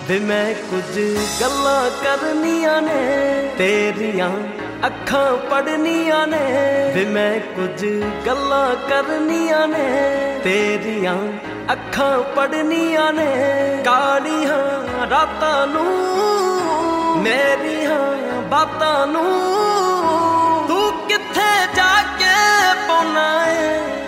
ਵੇ ਮੈਂ ਕੁਝ ਗੱਲਾਂ ਕਰਨੀਆਂ ਨੇ ਤੇਰੀਆਂ ਅੱਖਾਂ ਪੜਨੀਆਂ ਨੇ ਵੇ ਮੈਂ ਕੁਝ ਗੱਲਾਂ ਕਰਨੀਆਂ ਨੇ ਤੇਰੀਆਂ ਅੱਖਾਂ ਪੜਨੀਆਂ ਨੇ ਕਾਲੀਆਂ ਰਾਤਾਂ ਨੂੰ ਮੇਰੀਆਂ ਬਾਤਾਂ ਨੂੰ ਤੂੰ ਕਿੱਥੇ ਜਾ ਕੇ ਪਾਉਣਾ ਏ